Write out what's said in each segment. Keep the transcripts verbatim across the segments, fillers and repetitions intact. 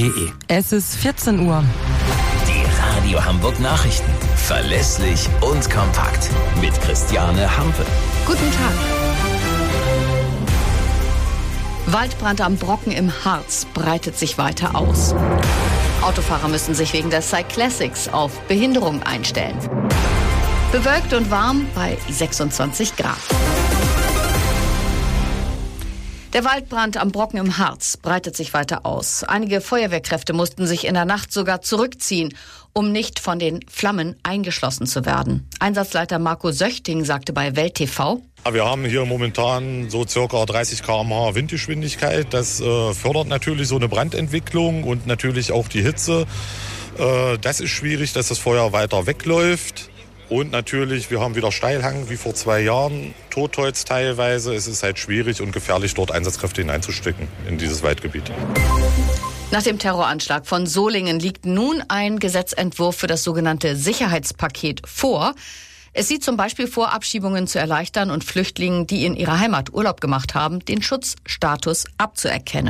e. Es ist vierzehn Uhr. Die Radio Hamburg Nachrichten. Verlässlich und kompakt. Mit Christiane Hampe. Guten Tag. Waldbrand am Brocken im Harz breitet sich weiter aus. Autofahrer müssen sich wegen der Cyclassics auf Behinderung einstellen. Bewölkt und warm bei sechsundzwanzig Grad. Der Waldbrand am Brocken im Harz breitet sich weiter aus. Einige Feuerwehrkräfte mussten sich in der Nacht sogar zurückziehen, um nicht von den Flammen eingeschlossen zu werden. Einsatzleiter Marco Söchting sagte bei Welt T V: Wir haben hier momentan so circa dreißig Kilometer pro Stunde Windgeschwindigkeit. Das äh, fördert natürlich so eine Brandentwicklung und natürlich auch die Hitze. Äh, das ist schwierig, dass das Feuer weiter wegläuft. Und natürlich, wir haben wieder Steilhang wie vor zwei Jahren, Totholz teilweise. Es ist halt schwierig und gefährlich, dort Einsatzkräfte hineinzustecken in dieses Waldgebiet. Nach dem Terroranschlag von Solingen liegt nun ein Gesetzentwurf für das sogenannte Sicherheitspaket vor. Es sieht zum Beispiel vor, Abschiebungen zu erleichtern und Flüchtlingen, die in ihrer Heimat Urlaub gemacht haben, den Schutzstatus abzuerkennen.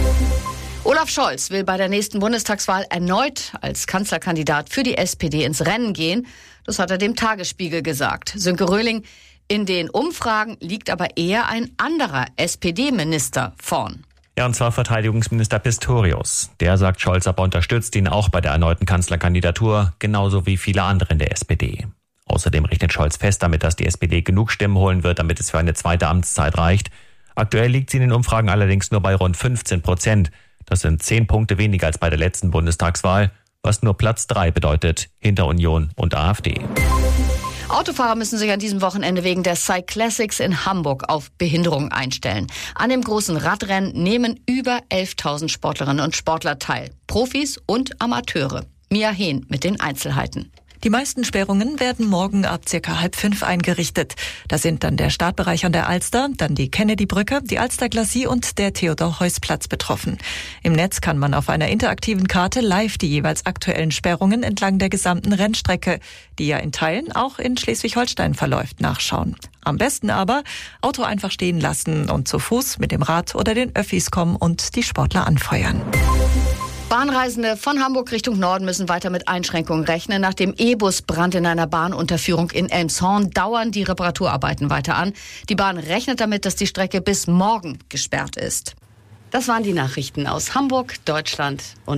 Olaf Scholz will bei der nächsten Bundestagswahl erneut als Kanzlerkandidat für die S P D ins Rennen gehen. Das hat er dem Tagesspiegel gesagt. Sönke Röhling: In den Umfragen liegt aber eher ein anderer S P D-Minister vorn. Ja, und zwar Verteidigungsminister Pistorius. Der sagt, Scholz aber unterstützt ihn auch bei der erneuten Kanzlerkandidatur, genauso wie viele andere in der S P D. Außerdem rechnet Scholz fest damit, dass die S P D genug Stimmen holen wird, damit es für eine zweite Amtszeit reicht. Aktuell liegt sie in den Umfragen allerdings nur bei rund fünfzehn Prozent. Das sind zehn Punkte weniger als bei der letzten Bundestagswahl, was nur Platz drei bedeutet, hinter Union und AfD. Autofahrer müssen sich an diesem Wochenende wegen der Cyclassics in Hamburg auf Behinderung einstellen. An dem großen Radrennen nehmen über elftausend Sportlerinnen und Sportler teil. Profis und Amateure. Mia Hehn mit den Einzelheiten. Die meisten Sperrungen werden morgen ab circa halb fünf eingerichtet. Da sind dann der Startbereich an der Alster, dann die Kennedy-Brücke, die Alster-Glacis und der Theodor-Heuss-Platz betroffen. Im Netz kann man auf einer interaktiven Karte live die jeweils aktuellen Sperrungen entlang der gesamten Rennstrecke, die ja in Teilen auch in Schleswig-Holstein verläuft, nachschauen. Am besten aber Auto einfach stehen lassen und zu Fuß mit dem Rad oder den Öffis kommen und die Sportler anfeuern. Bahnreisende von Hamburg Richtung Norden müssen weiter mit Einschränkungen rechnen. Nach dem E-Bus-Brand in einer Bahnunterführung in Elmshorn dauern die Reparaturarbeiten weiter an. Die Bahn rechnet damit, dass die Strecke bis morgen gesperrt ist. Das waren die Nachrichten aus Hamburg, Deutschland und